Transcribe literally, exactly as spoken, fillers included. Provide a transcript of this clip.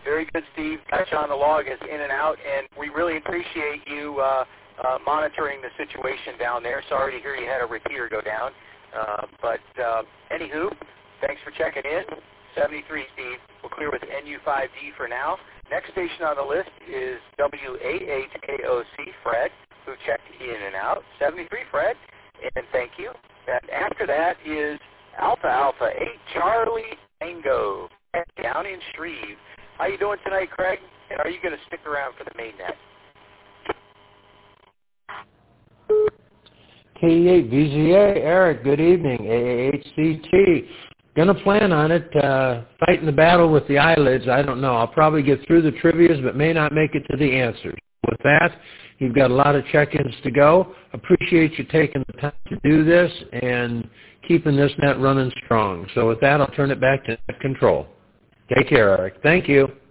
Very good, Steve. Got you on the log as in and out, and we really appreciate you uh, uh, monitoring the situation down there. Sorry to hear you had a repeater go down. Uh, but uh, anywho, thanks for checking in. seventy-three, Steve. We'll clear with N U five D for now. Next station on the list is W A H K O C, Fred, who checked in and out. seventy-three, Fred, and thank you. And after that is Alpha Alpha eight, Charlie Tango, down in Shreve. How you doing tonight, Craig? And are you going to stick around for the main net? K E eight V Z A, Eric, good evening. A A H C T. Gonna plan on it. Uh, fighting the battle with the eyelids, I don't know. I'll probably get through the trivias, but may not make it to the answers. With that, you've got a lot of check-ins to go. Appreciate you taking the time to do this and keeping this net running strong. So with that, I'll turn it back to net control. Take care, Eric. Thank you.